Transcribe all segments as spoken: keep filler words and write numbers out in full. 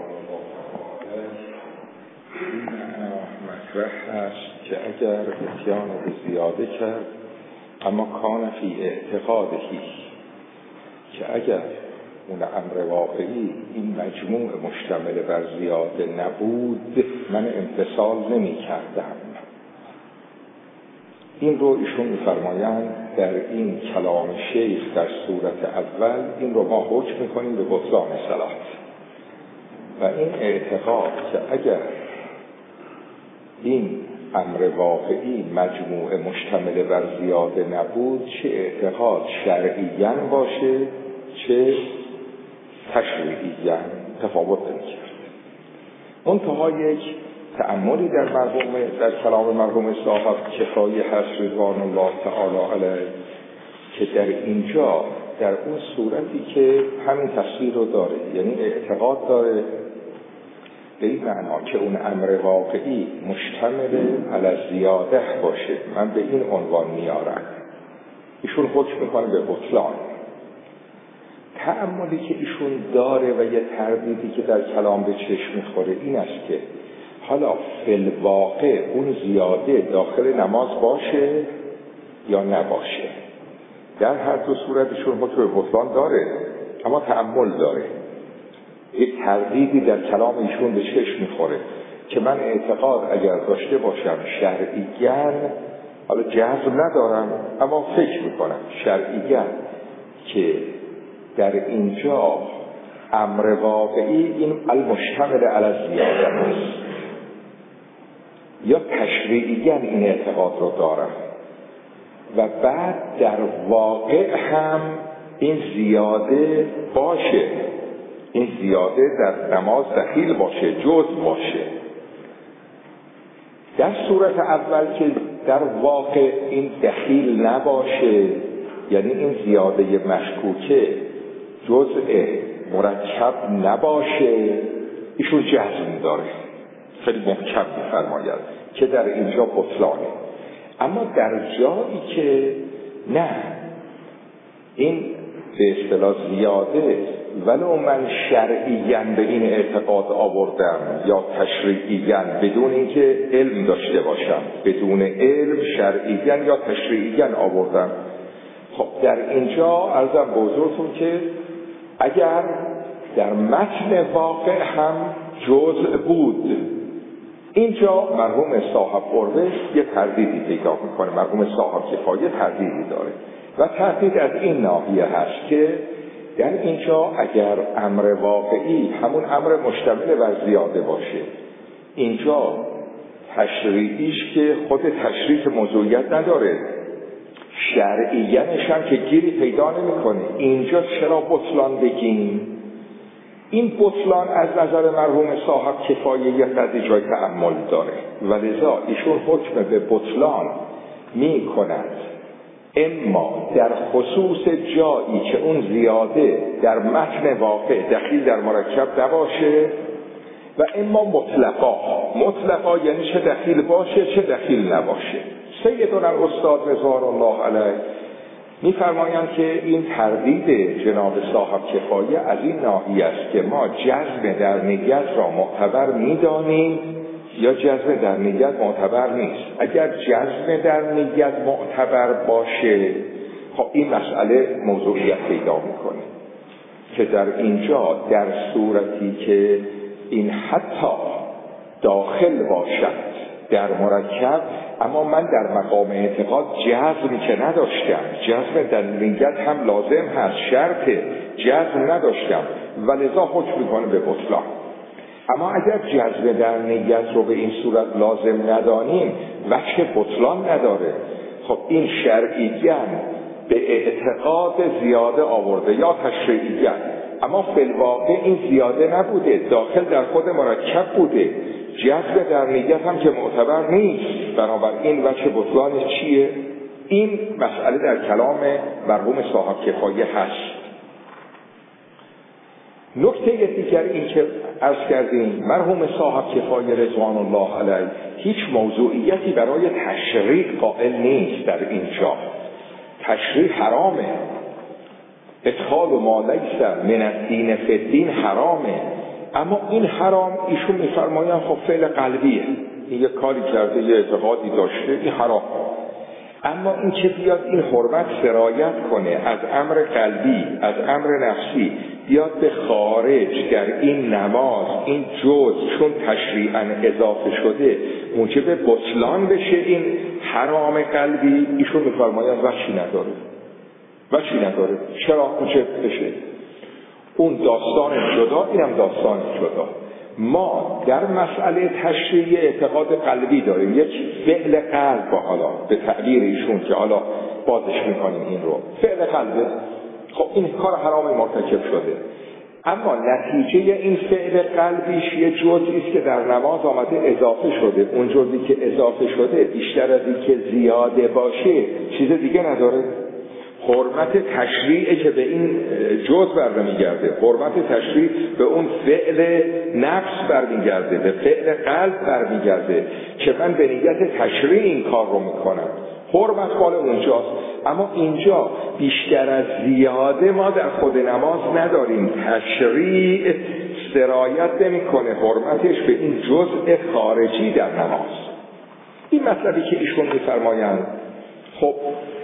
این مطرح هست که اگر اتیان به زیاده کرد اما کان فی اعتقادهی، که اگر اون امر واقعی این مجموع مشتمل بر زیاده نبود من امتثال نمی کردم. این رو ایشون می‌فرمایند در این کلام شیخ در صورت اول این رو ما حکم می‌کنیم به بطلان صلات و این اعتقاد که اگر این امر واقعی مجموع مشتمل بر زیاده نبود چه اعتقاد شرعیاً باشه چه تشریعیاً تفاوت نمی‌کرد. منتها یک تأملی در مرحوم در کلام مرحوم صاحب کفایه هست رضوان الله تعالی علیه که در اینجا در اون صورتی که همین تفسیر رو داره، یعنی اعتقاد داره به این معنا که اون امر واقعی مشتمل علی زیاده باشه، من به این عنوان میارم، ایشون حکم میکنه به بطلان. تأملی که ایشون داره و یه تردیدی که در کلام به چشم میخوره این است که حالا فی الواقع اون زیاده داخل نماز باشه یا نباشه. در هر دو صورتشون حکم بطلان داره اما تأمل داره. یک تردیدی در کلام ایشون به چشم میخوره که من اعتقاد اگر داشته باشم شرعیاً، حالا جزم ندارم اما فکر میکنم شرعیاً که در اینجا امر واقعی این المشتمل علی زیاده است یا تشریعیاً این اعتقاد رو دارم و بعد در واقع هم این زیاده باشه، این زیاده در نماز دخیل باشه، جزء باشه. در صورت اول که در واقع این دخیل نباشه، یعنی این زیاده مشکوکه جزء مرکب نباشه، ایشون جزم داره، خیلی محکم می‌فرماید که در اینجا بطلانه. اما در جایی که نه این به اصطلاح زیاده ولو من شرعیاً به این اعتقاد آوردم یا تشریعیاً بدون اینکه علم داشته باشم، بدون علم شرعیاً یا تشریعیاً آوردم، خب در اینجا عرضم به حضورتون که اگر در متن واقع هم جزء بود، اینجا مرحوم صاحب قربه یه تردیدی پیدا میکنه، مرحوم صاحب کفایه تردیدی داره و تردید از این ناحیه هست که در اینجا اگر امر واقعی همون امر مشتمل بر زیاده باشه، اینجا تشریعیش که خود تشریع موضوعیت نداره، شرعیانش هم که گیری پیدا نمیکنه، اینجا چرا بطلان بگیم؟ این بطلان از نظر مرحوم صاحب کفایه یک قدری جای تأمل داره و لذا ایشون حکم به بطلان می کند اما در خصوص جایی که اون زیاده در متن واقع دخیل در مرکب نباشه و اما مطلقا، مطلقا یعنی چه دخیل باشه چه دخیل نباشه. سیدنا الاستاد رضوان الله علیه می‌فرمایند که این تردید جناب صاحب کفایه از این ناحیه است که ما جزم در نیت را معتبر می‌دانیم یا جزم در نیت معتبر نیست. اگر جزم در نیت معتبر باشه خب این مسئله موضوعیت پیدا می‌کنه که در اینجا در صورتی که این حتی داخل باشد در مرکب اما من در مقام اعتقاد جزم که نداشتم، جزم در نیت هم لازم هست، شرط جزم نداشتم و لذا حکم میکنه به بطلان. اما اگر جزم در نیت رو به این صورت لازم ندانیم وجه بطلان نداره، خب این شرعیاً به اعتقاد زیاده آورده یا تشریعیاً، اما فی الواقع این زیاده نبوده، داخل در خود مرکب بوده، جذب در نیت هم که معتبر نیست، بنابراین وجه بطلانش چیه؟ این مسئله در کلام مرحوم صاحب کفایه هست. نکته دیگر این که عرض کردیم مرحوم صاحب کفایه رضوان الله علیه هیچ موضوعیتی برای تشریع قائل نیست. در اینجا تشریع حرامه، ادخال ما لیس من الدین فی الدین حرامه، اما این حرام ایشون میفرمایند خب فعل قلبیه، این یه کاری کرده، یه اعتقادی داشته، این حرام. اما این که بیاد این حرمت سرایت کنه از امر قلبی، از امر نفسی، بیاد به خارج در این نماز این جز چون تشریعاً اضافه شده موجب بطلان بشه این حرام قلبی، ایشون میفرمایند وجهی نداره، وجهی نداره. چرا موجب بشه؟ اون داستان جدا، اینم داستان جدا. ما در مسئله تشریع اعتقاد قلبی داریم، یک فعل قلب، با حالا به تعبیر ایشون که حالا بازش میکنیم این رو فعل قلبه، خب این کار حرام مرتکب شده. اما نتیجه این فعل قلبیش یه جزئی است که در نماز آمده اضافه شده. اون جزئی که اضافه شده بیشتر از این که زیاده باشه چیز دیگه نداره. حرمت تشریعه که به این جز برمیگرده، حرمت تشریع به اون فعل نفس برمیگرده، به فعل قلب برمیگرده که من به نیت تشریع این کار رو میکنم. حرمت مال اونجاست. اما اینجا بیشتر از زیاده ما در خود نماز نداریم، تشریع سرایت نمیکنه حرمتش به این جزء خارجی در نماز. این مطلبی که ایشون میفرمایند، خب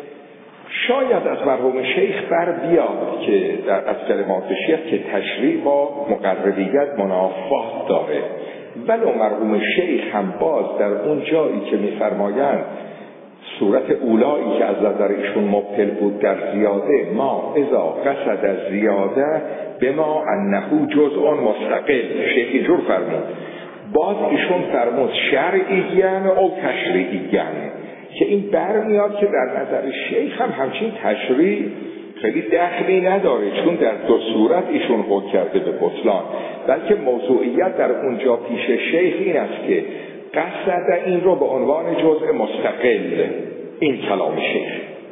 شاید از مرحوم شیخ بر بیاد که در از کلمات شیخ که تشریع با مقربیت منافات داره، ولو مرحوم شیخ هم باز در اون جایی که میفرمایند صورت اولایی که از نظر ایشون مبتل بود در زیاده، ما اذا قصد از زیاده به ما انه جزء مستقل، شیخ اینجور فرمود. باز ایشون فرمود شرعیاً او تشریعیاً، که این برمیاد که در نظر شیخ هم همچین تشریع خیلی دخلی نداره، چون در دو صورت ایشون حکم کرده به بطلان، بلکه موضوعیت در اونجا پیش شیخ این است که قصد این رو به عنوان جزء مستقل، این کلام شیخ.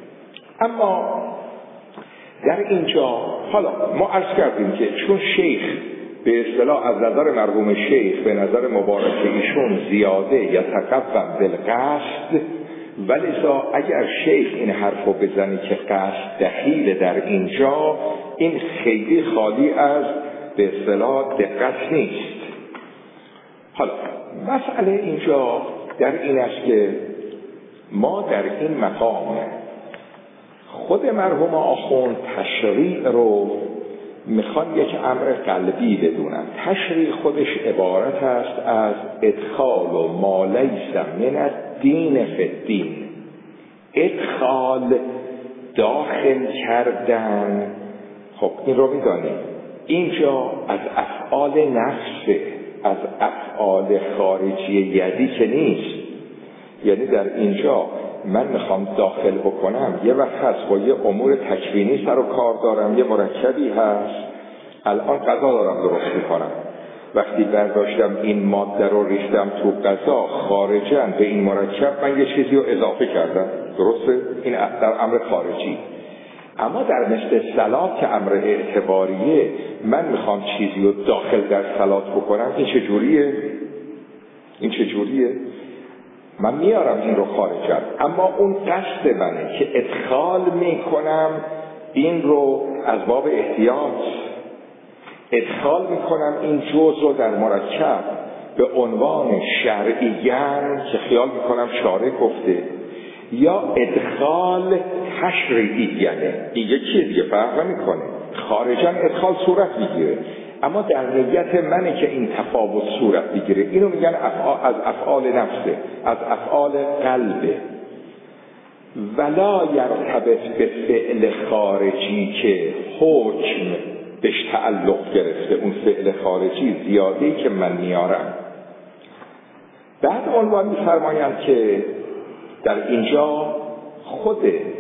اما در اینجا حالا ما عرض کردیم که چون شیخ به اصطلاح از نظر مرحوم شیخ به نظر مبارک ایشون زیاده یا تقوم بالقصد، ولذا اگر شیخ این حرفو بزنی که قصد دخیل در اینجا، این خیلی خالی از به اصطلاح دقت نیست. حالا مسئله اینجا در این است که ما در این مقام خود مرحوم آخوند تشریع رو میخوان یک امر قلبی بدونن. تشریع خودش عبارت است از ادخال و ما لیس من الدین فی الدین، ادخال داخل کردن. خب این رو میدانیم اینجا از افعال نفسه، از افعال خارجی یدی که نیست. یعنی در اینجا من میخوام داخل بکنم، یه وقت هست با یه امور تکوینی سر و کار دارم، یه مرکبی هست، الان غذا دارم درست میکنم، وقتی برداشتم این ماده رو ریختم تو غذا، خارجاً به این مرکب من یه چیزی رو اضافه کردم، درسته؟ این در امر خارجی. اما در مثل صلات که امر اعتباریه، من میخوام چیزی رو داخل در صلات بکنم، این چه جوریه؟ این چه جوریه؟ من میارم این رو خارجم، اما اون قصد منه که ادخال میکنم این رو از باب احتیاط، ادخال میکنم این جزء رو در مرکب به عنوان شرعیاً که خیال میکنم شارع گفته، یا ادخال تشریعیاً. این یکی دیگه فرق نمیکنه، خارجاً ادخال صورت میگیره، اما در نیت منه که این تفاوت صورت بگیره. اینو میگن افعال، از افعال نفسه، از افعال قلبه. ولا یرتبط به فعل خارجی که حکم بهش تعلق گرفته، اون فعل خارجی زیاده‌ای که من میارم. بعد عنوان میفرمایند که در اینجا خود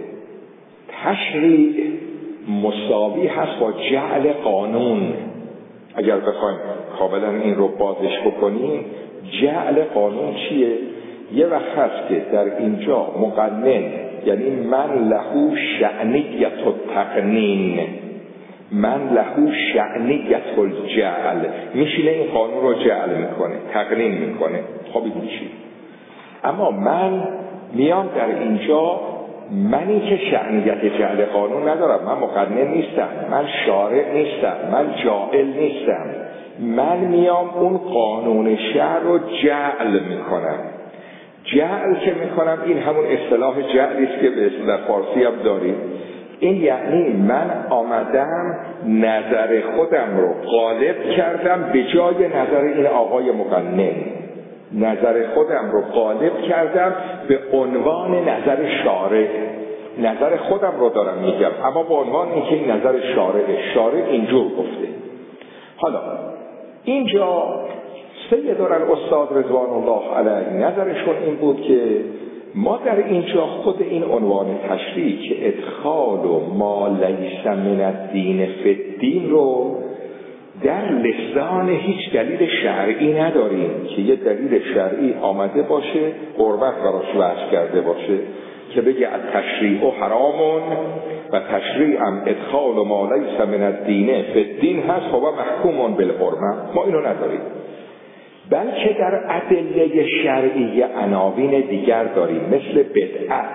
تشریع مساوی هست با جعل قانون. اگر بخوایم کاملا این رو بازش بکنیم، جعل قانون چیه؟ یه وقت هست که در اینجا مقنن، یعنی من لهو شأنیت التقنین، من لهو شأنیت الجعل، میشینه این قانون رو جعل میکنه، تقنین میکنه. خب این چی؟ اما من میام در اینجا، منی که شأنیت جعل قانون ندارم، من مقنن نیستم، من شارع نیستم، من جاعل نیستم. من میام اون قانون شرع رو جعل میکنم. جعل که میکنم این همون اصطلاح جعلی است که به اصطلاح فارسی هم داریم. این یعنی من آمدم نظر خودم رو غالب کردم به جای نظر این آقای مقنن. نظر خودم رو غالب کردم به عنوان نظر شارع. نظر خودم رو دارم میگم اما به عنوان اینکه این نظر شارعه. شارع اینجور گفته. حالا اینجا سیدنا الاستاد رضوان الله علیه نظرشون این بود که ما در اینجا خود این عنوان تشریع که ادخال و ما لیس من الدین فی الدین رو در لسان هیچ دلیل شرعی نداریم که یه دلیل شرعی آمده باشه قربت براش وضع کرده باشه که بگه التشریع حرامون و تشریع هم ادخال و ما لیس من الدین فی الدین هست و محکومون بالحرمه. ما اینو نداریم، بلکه در ادله شرعی عناوین دیگر داریم، مثل بدعت،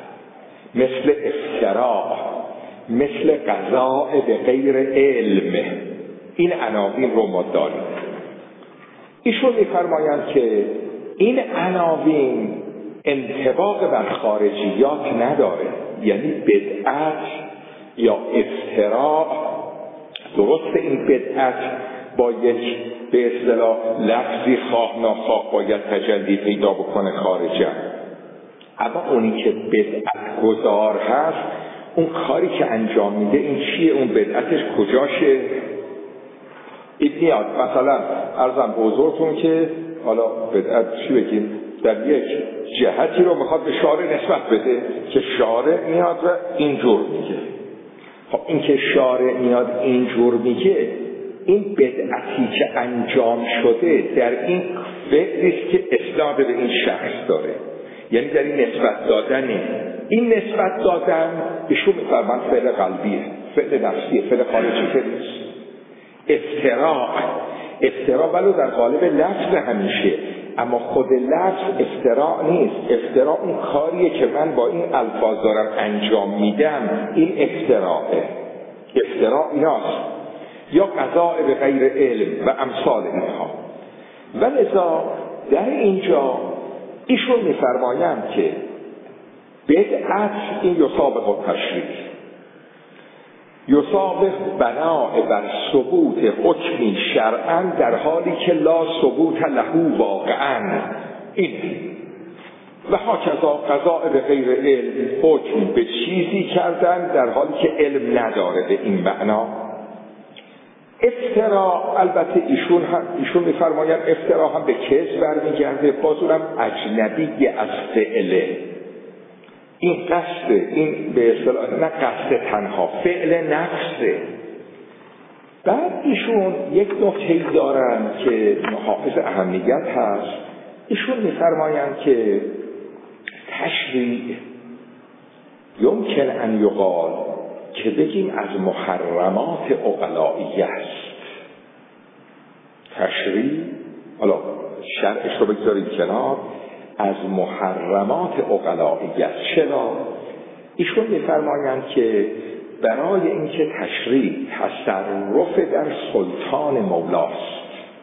مثل افتراء، مثل قضاء به غیر علم. این عناوین رو ما داریم. ایشون می‌فرمایند که این عناوین انطباق بر خارجیات نداره. یعنی بدعت یا افتراء، درست این بدعت با یک به اصطلاح لفظی خواه ناخواه باید تجلی پیدا بکنه خارجه، اما اونی که بدعت گذار هست اون کاری که انجام میده این چیه؟ اون بدعتش کجاشه؟ این میاد مثلا عرضم بزرگتون که حالا بدعت چی بگیم در یک جهتی رو میخواد به شارع نسبت بده که شارع میاد و اینجور میگه. خب این که شارع میاد اینجور میگه این بدعتی که انجام شده در این فعلیست که اسناد به این شخص داره، یعنی در این نسبت دادنه. این نسبت دادن ایشون میفرمند فعل قلبیه، فعل نفسیه، فعل خارجی فعل نیست. افتراء افتراء ولو در قالب لفظ همیشه، اما خود لفظ افتراء نیست. افتراء اون کاریه که من با این الفاظ دارم انجام میدم، این افتراءه. افتراء ایناست، یا قضاء به غیر علم و امثال اینها. ولذا در اینجا ایشون میفرمایند که بدعت این یسابق التشریع، یسابق بناء بر ثبوت حکمی شرعا در حالی که لا ثبوت له واقعا. این و هاکذا قضاء به غیر علم، حکم به چیزی کردن در حالی که علم نداره به این معنا. افترا البته ایشون هم ایشون میفرمایند افترا هم به کذب برمیگرده، باز اونم اجنبی از فعله. این قصد، این به اصطلاح نه قصد تنها، فعل نفسه. بعد ایشون یک نکته دارن که حافظ اهمیت هست. ایشون میفرمایند که تشریع یمکن ان یقال که بگیم از محرمات عقلائیه است. تشریع، حالا شرعش رو بگذارید کنار، از محرمات عقلائیه است. چرا؟ ایشون میفرمایند که برای اینکه تشریع تصرف در سلطان مولاست،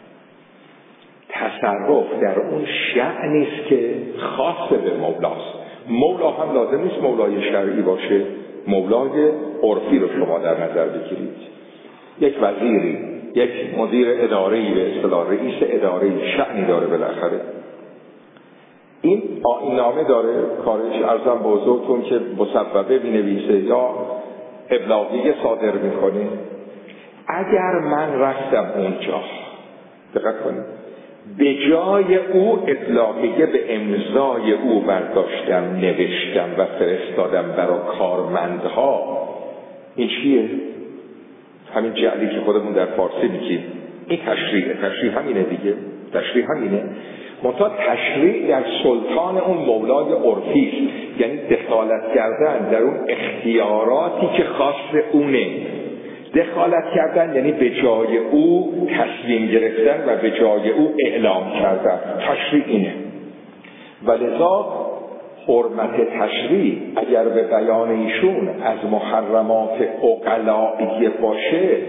تصرف در اون شأنی است که خاص به مولاست. مولا هم لازم نیست مولای شرعی باشه، مولای عرفی رو شما در نظر بگیرید. یک وزیری، یک مدیر اداره‌ای به اصطلاح رئیس اداره‌ای شأنی داره، بالاخره این آیین‌نامه داره، کارش ارزم به حضورتون که مصوبه می‌نویسه یا ابلاغیه صادر می‌کنه. اگر من رفتم اونجا، دقت کنید، به جای او ابلاغیه به امضای او برداشتم، نوشتم و فرستادم برای کارمندها، این چیه؟ همین جعلی که خودمون در فارسی میگیم. این تشریع، تشریع همینه دیگه، تشریع همینه. منتها تشریع در سلطان اون مولای عرفی است، یعنی دخالت کردن در اون اختیاراتی که خاص اونه. دخالت کردن یعنی به جای او تصمیم گرفتن و به جای او اعلام کردن. تشریع اینه. ولذا حرمت تشریع اگر به بیان ایشون از محرمات عقلائیه باشه،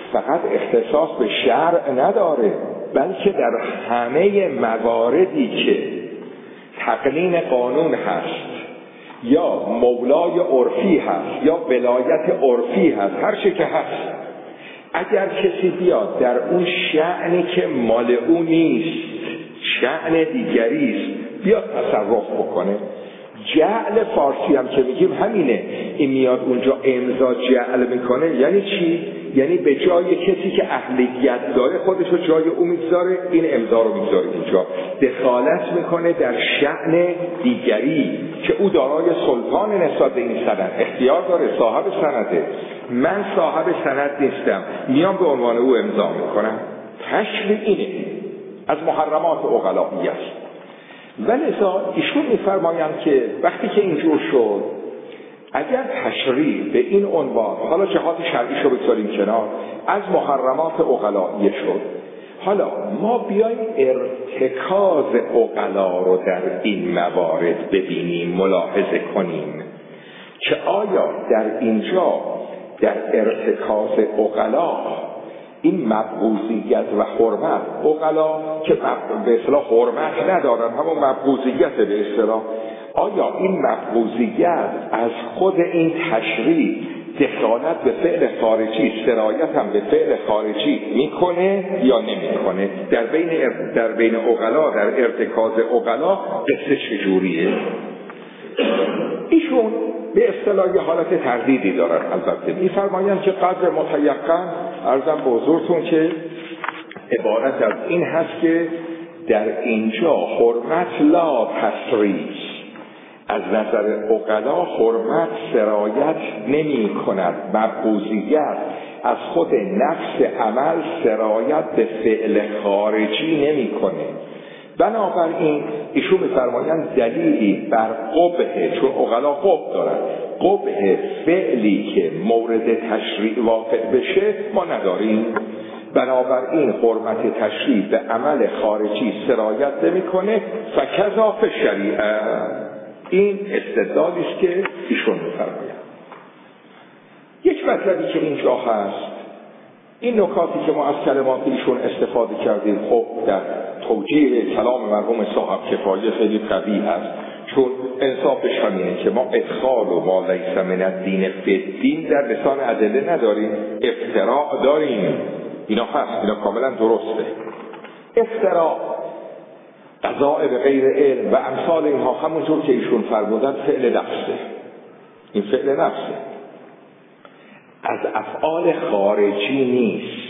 فقط اختصاص به شرع نداره، بلکه در همه مواردی که تقنین قانون هست یا مولای عرفی هست یا ولایت عرفی هست، هر چه که هست، اگر کسی بیاد در اون شأنی که مال او نیست، شأن دیگری است، بیاد تصرف بکنه. جعل فارسی هم که میگیم همینه، این میاد اونجا امضا جعل میکنه. یعنی چی؟ یعنی به جای کسی که اهلیت داره خودش رو جای او میگذاره، این امضا رو میگذاره اینجا، دخالت میکنه در شأن دیگری که او دارای سلطان نسبت به این سند، اختیار داره، صاحب سنده. من صاحب سند نیستم، میام به عنوان او امضا میکنم. تشریع اینه، از محرمات عقلائی است. ولذا ایشون میفرمایند که وقتی که اینجور شد، اگر تشریع به این عنوان، حالا جهات شرعیش رو بگذاریم کنار، از محرمات عقلائی شد، حالا ما بیایم ارتکاز عقلا رو در این موارد ببینیم، ملاحظه کنیم که آیا در اینجا در ارتکاز عقلا این مبغوضیت و حرمت، عقلا که به اصطلاح حرمت ندارن، همون مبغوضیت به اصطلاح، آیا این مبغوضیت از خود این تشریع دخالت به فعل خارجی، سرایت هم به فعل خارجی میکنه یا نمیکنه؟ در بین در بین عقلا، در ارتکاز عقلا قصه چجوریه؟ ایشون به اصطلاح حالت تردیدی دارن. البته میفرمایند که قدر متیقن، عرضم به حضورتون که عبارت از این هست که در اینجا حرمت لا تسریع، از نظر عقلا حرمت سرایت نمی کند، مبغوضیت از خود نفس عمل سرایت به فعل خارجی نمی کنه. بنابراین ایشون می‌فرمایند دلیلی بر قبح، چون عقلا قبح دارن، قبح فعلی که مورد تشریع واقع بشه ما نداریم. بنابراین حرمت تشریع به عمل خارجی سرایت نمی‌کنه. فکذا فی الشریعه. این استدلالی است که ایشون می‌فرمایند. یک مطلبی که اینجا هست، این نکاتی که ما از کلمات ایشون استفاده کردیم، خب در توجیه کلام مرحوم صاحب کفایه خیلی قوی هست، چون انصافش همینه که ما ادخال و ما لیس من الدین فی الدین در لسان ادله نداریم، افتراء داریم. اینا هست، اینا کاملا درسته. افتراء، قضاء به غیر علم و امثال اینها، همونجور که ایشون فرمودن فعل نفسه. این فعل نفسه، از افعال خارجی نیست.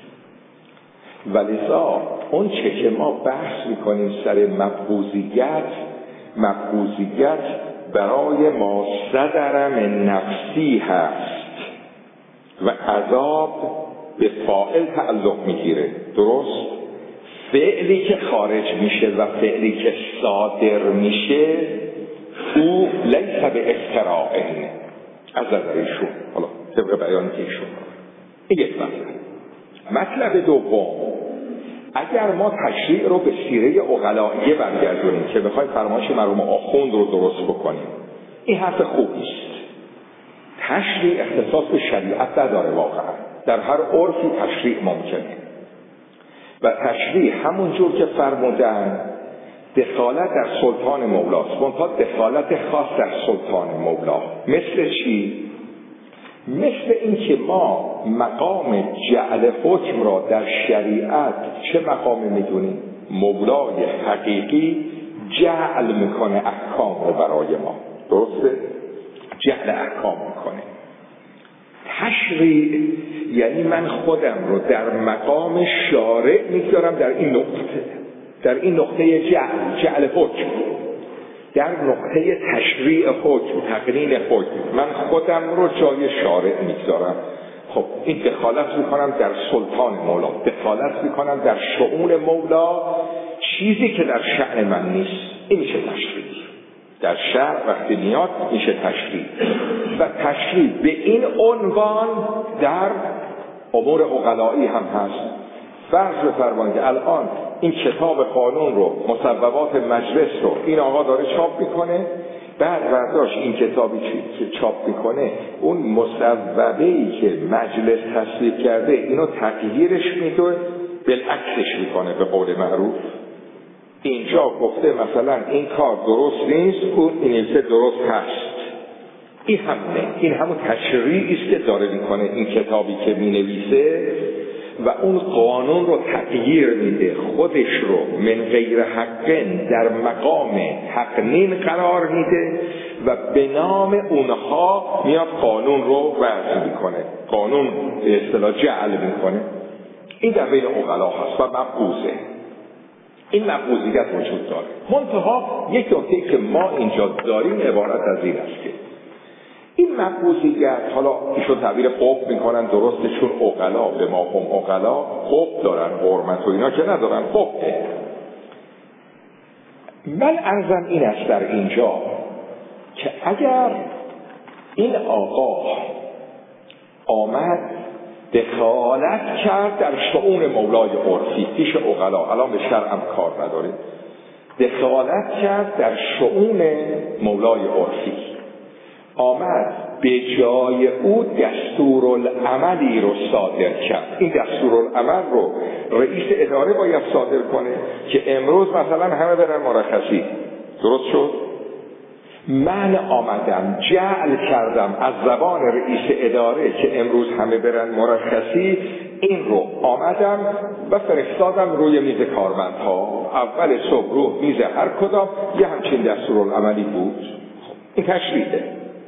ولذا اون چه که ما بحث میکنیم سر مبغوضیت، مبغوضیت برای ما صدر من نفسی هست و عذاب به فاعل تعلق میگیره. درست؟ فعلی که خارج میشه و فعلی که صادر میشه او لیس به افتراء از نظر ایشون. حالا طبق بیان که ایشون این یک مطلب. مطلب دوم، اگر ما تشریع رو به سیره عقلائیه برگردونیم که بخوایم فرمایش مرحوم آخوند رو درست بکنیم، این حرف خوبی است. تشریع اختصاص به شریعت نداره واقعا، در هر عرفی تشریع ممکنه و تشریع همونجور که فرمودن دخالت در سلطان مولاست، منتها دخالت خاص در سلطان مولا. مثل چی؟ مثل این که ما مقام جعل حکم را در شریعت چه مقامی میدونیم؟ مولای حقیقی جعل میکنه احکام رو برای ما. درسته؟ جعل احکام میکنه. تشریع یعنی من خودم رو در مقام شارع میذارم در این نقطه، در این نقطه جعل، جعل حکم، در نقطه تشریع حکم، تقنین حکم، من خودم رو جای شارع میذارم. خب این دخالت میکنم در سلطان مولا، دخالت میکنم در شؤون مولا، چیزی که در شأن من نیست. این میشه تشریع. در شرع وقتی میاد میشه تشریع. و تشریع به این عنوان در امور عقلائی هم هست. فرض بفرمایید الان این کتاب قانون رو، مصوبات مجلس رو این آقا داره چاپ میکنه، بعد برداشت این کتابی که چاپ میکنه اون مصوبه‌ای که مجلس تصویب کرده اینو تغییرش میده، بالعکسش میکنه به قول معروف. اینجا گفته مثلا این کار درست نیست، اون اینیسه درست هست. این همونه، این همون تشریعی است که داره میکنه این کتابی که مینویسه و اون قانون رو تغییر میده، خودش رو من غیر حقن در مقام تقنین قرار میده و به نام اونها میاد قانون رو وضع میکنه، قانون به اصطلاح جعل میکنه. این در بین عقلا هست و مبغوضه. این مبغوضیت وجود داره. منتها یک نکته که ما اینجا داریم عبارت از این است که این مبغوضیت، حالا ایشون تعبیر قبح میکنن، درسته، چون عقلا به ما هم عقلا قبح دارن، حرمت و اینا که ندارن، قبحه. من عرضم این است در اینجا که اگر این آقا آمد دخالت کرد در شؤون مولای عرفی پیش عقلا، الان به شرعم کار نداره، دخالت کرد در شؤون مولای عرفی، آمد به جای او دستورالعملی رو صادر کرد. این دستورالعمل رو رئیس اداره باید صادر کنه که امروز مثلا همه برن مرخصی، درست شد؟ من آمدم جعل کردم از زبان رئیس اداره که امروز همه برن مرخصی، این رو آمدم و فرستادم روی میز کارمندها. اول صبح رو میز هر کدام یه همچین دستورالعملی بود. این تشریعه.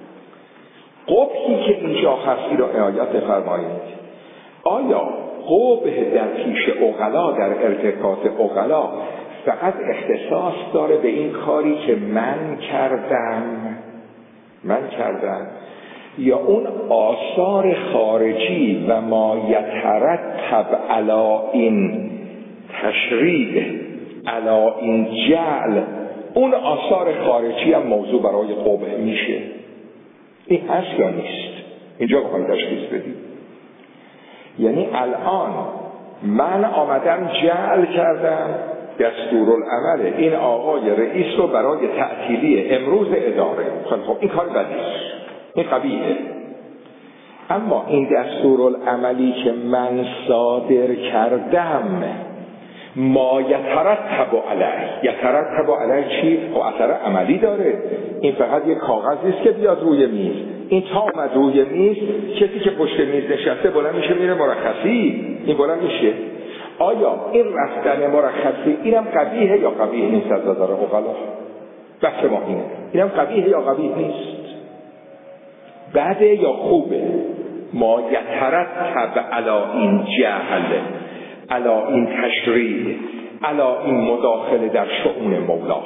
قبحی که اینجا هستی را عنایت فرمایید. آیا قبح در پیش عقلا، در ارتکاز عقلا فقط اختصاص داره به این کاری که من کردم من کردم یا اون آثار خارجی و ما یترتب علی این تشریع، علی این جعل، اون آثار خارجی هم موضوع برای قبح میشه؟ این هست یا نیست؟ اینجا بخواهیم تشخیص بدیم. یعنی الان من آمدم جعل کردم دستورالعمل این آقای رئیس رو برای تعطیلی امروز اداره. خب این کار بدیست، این قبیحه. اما این دستورالعملی که من صادر کردم ما یترتب علیه، یترتب علیه چی؟ خب اثر عملی داره. این فقط یک کاغذی است که بیاد روی میز. این تا اومد روی میز، کسی که پشت میز نشسته بلند میشه میره مرخصی، این بلند میشه. آیا این رفتن مرخصی اینم قبیحه یا قبیح نیست از نظر عقلا؟ بحث ما اینه، اینم قبیحه یا قبیح نیست؟ بده یا خوبه؟ ما یترتب علی این جهل، علی این تشریع، علی این مداخله در شؤون مولا.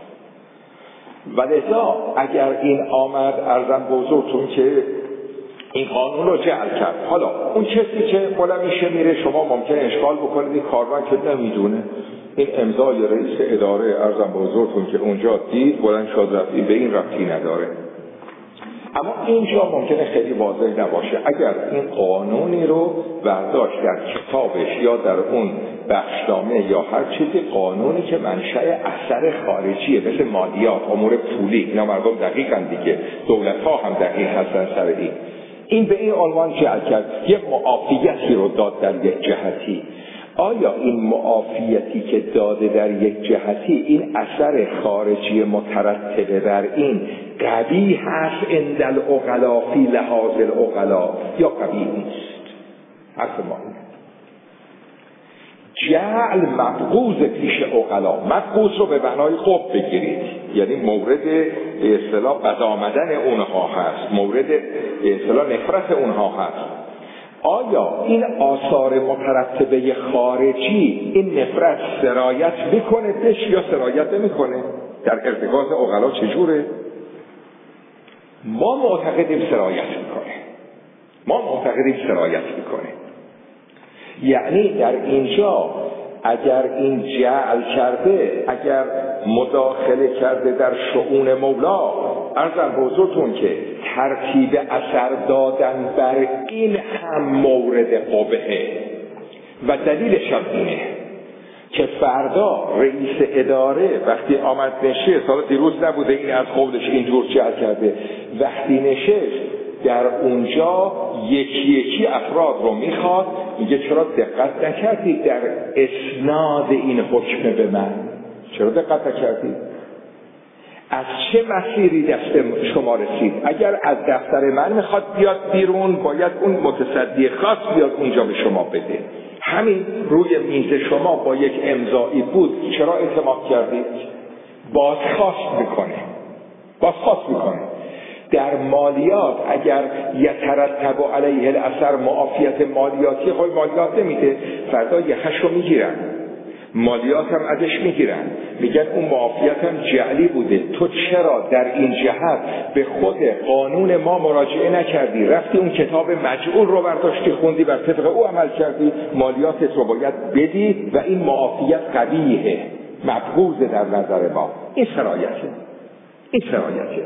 ولذا اگر این آمد عرضم بزرگتون که این قانون رو جعل کرد، حالا اون کسی که بلند میشه میره، شما ممکنه اشکال بکنید این کارمند که نمیدونه این امضای رئیس اداره عرضم بزرگتون که اونجا دید بلند شد رفت، به این ربطی نداره. اما اینجا ممکنه خیلی واضح نباشه. اگر این قانونی رو برداشت در کتابش یا در اون بخشنامه یا هر چیزی، قانونی که منشأ اثر خارجیه، مثل مالیات، امور پولی، اینا مردم دقیقاً دیگه، دولت ها هم دقیق هستن سر این، این به این عنوان جعل کرد، یه معافیتی رو داد در یک جهتی. آیا این معافیتی که داده در یک جهتی، این اثر خارجی مترتبه بر این قبیح هست عند العقلا فی لحاظ العقلا یا قبیح نیست؟ حرف ما اینه. جعل مبغوض پیش عقلا، مبغوض رو به معنای قبح بگیرید، یعنی مورد به اصطلاح بد آمدن اونها هست، مورد به اصطلاح نفرت اونها هست. آیا این آثار مترتبه خارجی این نفرت سرایت میکنه بهش یا سرایت نمیکنه؟ در ارتکاز عقلا چجوره؟ ما معتقدیم سرایت میکنه، ما معتقدیم سرایت میکنه. یعنی در اینجا اگر این جعل کرده، اگر مداخله کرده در شؤون مولا، عرضم بزرگتون که ترتیب اثر دادن بر این هم مورد قبحه و دلیلش هم اینه که فردا رئیس اداره وقتی آمد نشست، حالا دیروز نبوده این از قولش اینجور جعل کرده، وقتی نشست در اونجا یکی یکی افراد رو میخواد، میگه چرا دقت نکردید در اسناد این حکم به من؟ چرا دقت نکردید؟ از چه مسیری دست شما رسید؟ اگر از دفتر من میخواد بیاد بیرون، باید اون متصدی خاص بیاد اونجا به شما بده. همین روی میز شما با یک امضایی بود، چرا اعتماد کردید؟ بازخواست میکنه بازخواست میکنه در مالیات اگر یترتب علیه الاثر معافیت مالیاتی، خود مالیات نمیده، فردا یخش رو میگیرن، مالیات هم ازش میگیرن، میگن اون معافیت هم جعلی بوده، تو چرا در این جهت به خود قانون ما مراجعه نکردی؟ رفتی اون کتاب مجعول رو برداشتی خوندی، بر طبق او عمل کردی، مالیاتت رو باید بدی و این معافیت قبیحه، مبغوض در نظر ما. این سرایته این سرایته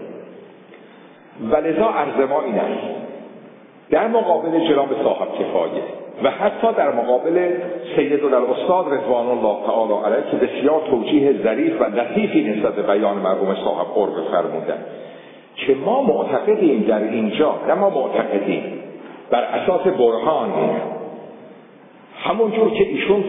ولذا عرض ما این است در مقابل جناب صاحب کفایه و حتی در مقابل سیدالاستاذ رضوان الله تعالی علیه که بسیار توجیه ظریف و لطیفی نسبت به بیان مرحوم صاحب قرب فرمودن، که ما معتقدیم در اینجا، نه ما معتقدیم بر اساس برهان، همونجور که ایشون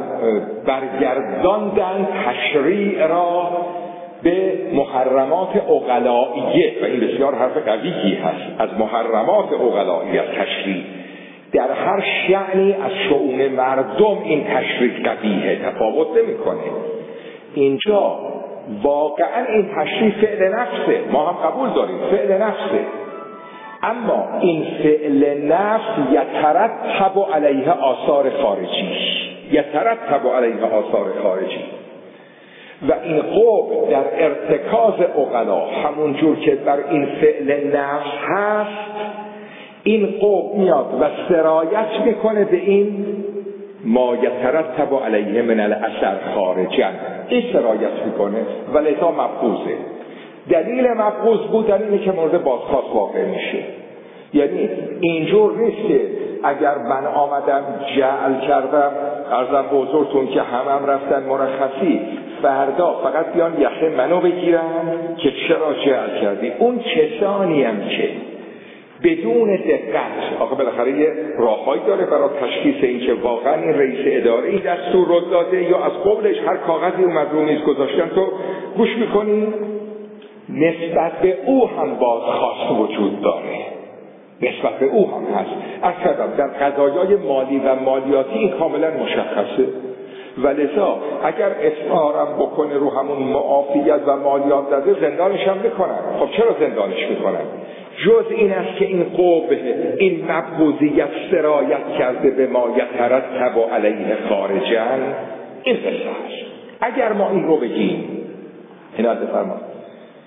برگرداندن تشریع را به محرمات عقلائیه و این بسیار حرف قویی هست، از محرمات عقلائیه تشریع در هر شأنی از شؤون مردم این تشریع قبیحه، تفاوت نمی‌کنه. اینجا واقعا این تشریع فعل نفسه، ما هم قبول داریم فعل نفسه، اما این فعل نفس یترتب علیه آثار خارجی یترتب علیه آثار خارجی و این قوم در ارتکاز عقلا همون جور که بر این فعل نفس هست، این قوم میاد و سرایت میکنه به این ما یترتب علیه من الاثر خارجا، این سرایت میکنه و لذا مبغوضه. دلیل مبغوض بودن اینه که مورد بازخواست واقع میشه. یعنی اینجور نیست که اگر من آمدم جعل کردم عرضم بزرگتون که همم رفتن مرخصی، فردا فقط بیان یخه منو بگیرن که چرا جعل کردی. اون کسانی هم که بدون دقت، آخه بالاخره یه راههایی داره برای تشخیص این که واقعا این رئیس اداره این دستور رو داده یا از قبلش هر کاغذی اومد رو میز گذاشتن، تو گوش میکنی نسبت به او هم بازخواست وجود داره، نسبت به او هم هست. اصلا در قضایای مالی و مالیاتی این کاملا مشخصه و لذا اگر اصرارم بکنه رو همون معافیت و مالیات داده، زندانش هم میکنن. خب چرا زندانش میکنن؟ جز این است که این قبح، این مبغوضیت سرایت کرده به ما یترتب علیه خارجا. این قصه هست. اگر ما این رو بگیم، عنایت بفرمایید،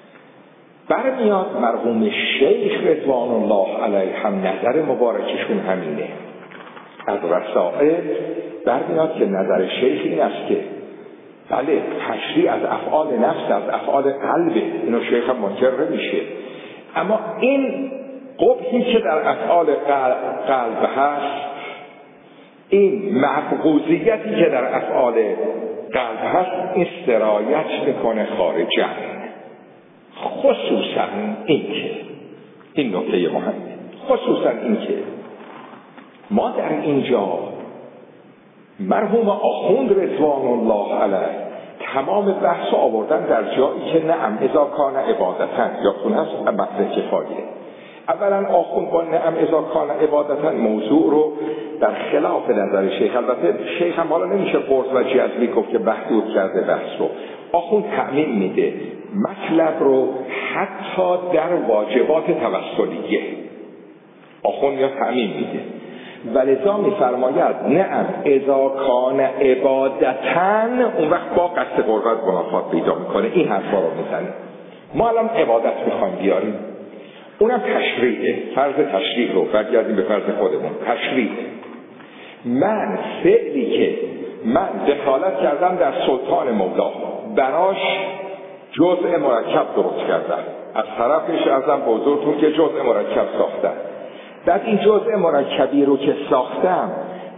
برمیاد مرحوم شیخ رضوان الله علیه هم نظر مبارکشون همینه. از رسائل برمیاد که نظر شیخ این است که بله تشریع از افعال نفس، از افعال قلبه، اینو شیخ هم منکر نمیشه، اما این قبحی که در افعال قلب هست، این مبغوضیتی که در افعال قلب هست، این سرایت میکنه خارجا. خصوصا این که این نکته مهمه، خصوصا این که ما در اینجا مرحوم آخوند رضوان الله علیه تمام بحث آوردن در جایی که نعم اذا کان عبادتن، یا خون هست مطلب کفایه. اولا آخوند با نعم اذا کان عبادتن موضوع رو در خلاف نظر شیخ، البته شیخ هم حالا نمیشه قرص و جزمی گفت که محدود کرده بحث رو، آخوند تعمیم میده مطلب رو حتی در واجبات توسلیه، آخوند یا تعمیم میده ولذا میفرماید نعم اذا کان عبادتن، اون وقت با قصد قربت منافات پیدا میکنه. این حرفا رو میزنه. ما الان عبادت میخوایم بیاریم، اونم تشریعه، فرض تشریع رو برگردیم به فرض خودمون، تشریع. من فعلی که من دخالت کردم در سلطان مولا، براش جزء مرکب درست کردم، از طرفش ازم بزرگتون که جزء مرکب ساختم، بعد این جزء مرکبی رو که ساختم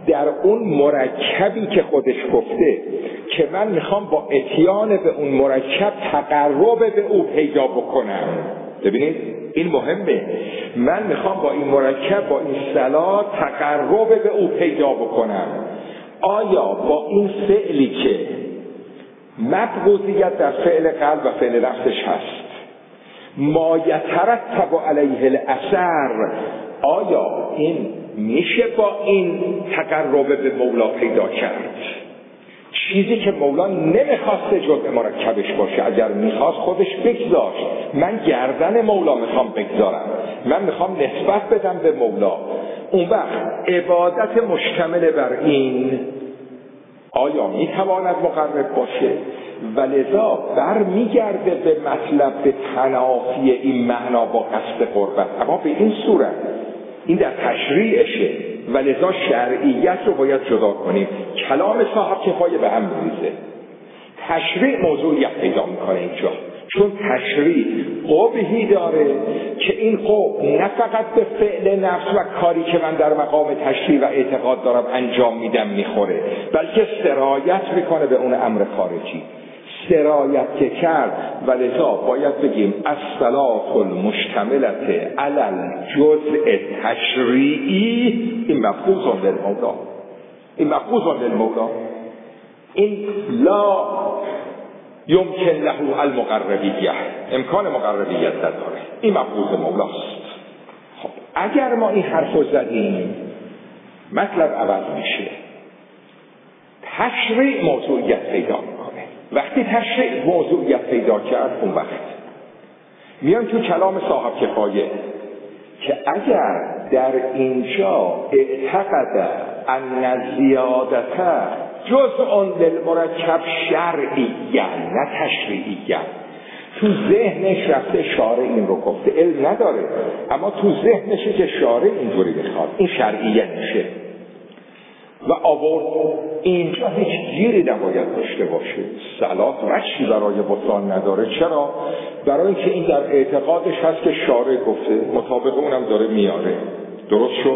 در اون مرکبی که خودش گفته که من میخوام با اتیان به اون مرکب تقرب به او پیدا بکنم. ببینید این مهمه، من میخوام با این مرکب، با این صلاة تقرب به او پیدا بکنم. آیا با این فعلی که مبغوضیت در فعل قلب و فعل نفسش هست، ما یترتب علیه الاثر، آیا این میشه با این تقرب به مولا پیدا کرد؟ چیزی که مولا نمیخواسته جزء مرکبش باشه، اگر میخواست خودش بگذاشت. من گردن مولا میخوام بگذارم، من میخوام نسبت بدم به مولا. اون وقت عبادت مشتمل بر این آیا میتواند مقرب باشه؟ ولذا برمیگرده به مطلب، به تنافی این معنا با قصد قربت، اما به این صورت. این در تشریعشه، ولذا شرعیت رو باید جدا کنیم. کلام صاحب کفایه به هم میریزه. تشریع موضوعیت پیدا میکنه اینجا، چون تشریع قبحی داره که این قبح نه فقط به فعل نفس و کاری که من در مقام تشریع و اعتقاد دارم انجام میدم میخوره، بلکه سرایت میکنه به اون امر خارجی. سرایت که کرد، ولذا باید بگیم الصلاة المشتملة علی الجزء تشریعی، این مفروض للمولا، این مفروض للمولا، این لا یمکن له المقربیه، امکان مقربیت نداره، این مفروض مولاست. خب اگر ما این حرف رو زدیم، مطلب عوض میشه، تشریع موضوعیت پیدا میکنه. وقتی تشریع موضوعیت پیدا کرد، اون وقت میان تو کلام صاحب کفایه که اگر در اینجا اعتقد ان زیادت جزء للمرکب شرعیه نه تشریعیه، تو ذهنش رفته شارع این رو گفته، علم نداره، اما تو ذهنشه که شارع اینجوری میخواد، این شرعیه میشه و آورد. اینجا هیچ گیری نباید داشته باشه. صلات وجهی برای بطلان نداره. چرا؟ برای اینکه این در اعتقادش هست که شارع گفته، مطابق اونم داره میاره. درست شد؟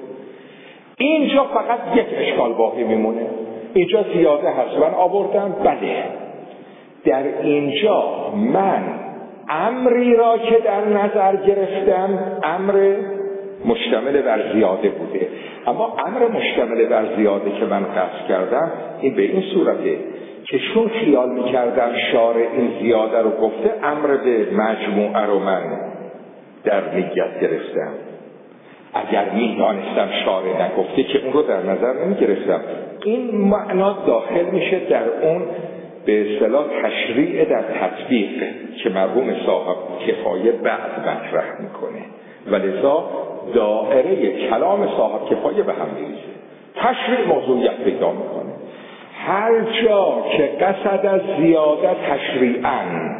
اینجا فقط یک اشکال باقی میمونه. اینجا زیاده هست، من آوردم، بله در اینجا من امری را که در نظر گرفتم امر مشتمل بر زیاده بوده، اما امر مشتمل بر زیاده که من قصد کردم این به این صورته که چون خیال میکردم شارع این زیاده رو گفته، امر به مجموعه رو من در نیت گرفتم. اگر میدانستم شارع نگفته که اون رو در نظر نمیگرفتم. این معنا داخل میشه در اون به اصطلاح تشریع در تطبیق که مرحوم صاحب کفایه بعد مطرح میکنه، ولذا دائره کلام صاحب کفایه به هم میریزه. تشریع موضوعیت پیدا میکنه. هر جا که قصد از زیاده تشریعاً،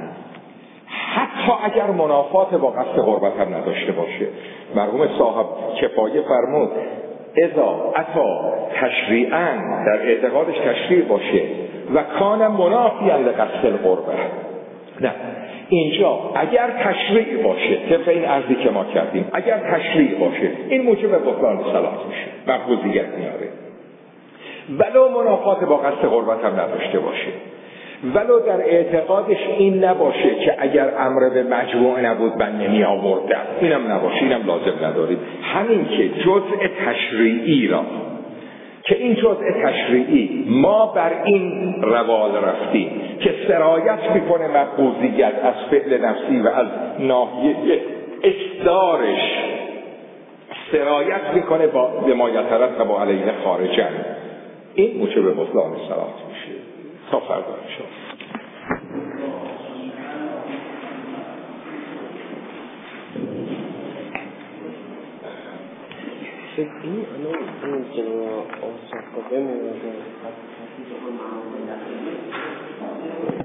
حتی اگر منافات با قصد قربت هم نداشته باشه، مرحوم صاحب کفایه فرمود اذا اتا تشریعاً، در اعتقادش تشریع باشه و کان منافیاً لقصد القربه، نه اینجا اگر تشریع باشه، طبق این عرضی که ما کردیم، اگر تشریع باشه این موجب بطلان صلاة میشه، مفروضیت میاره، ولو منافات با قصد قربت هم نداشته باشه، ولو در اعتقادش این نباشه که اگر امر به مجموع نبود من نمی آوردم، اینم نباشه، اینم لازم نداریم. همین که جزء تشریعی را که این جزء تشریعی ما بر این روال رفتیم که سرایت میکنه مقبوضیت از فعل نفسی و از ناحیه اصدارش سرایت میکنه با ما یترتب علیه خارجا، این موجب بطلان صلاة میشه. تا فردا انشاءالله. این الان این جنوب آسفه می‌رسه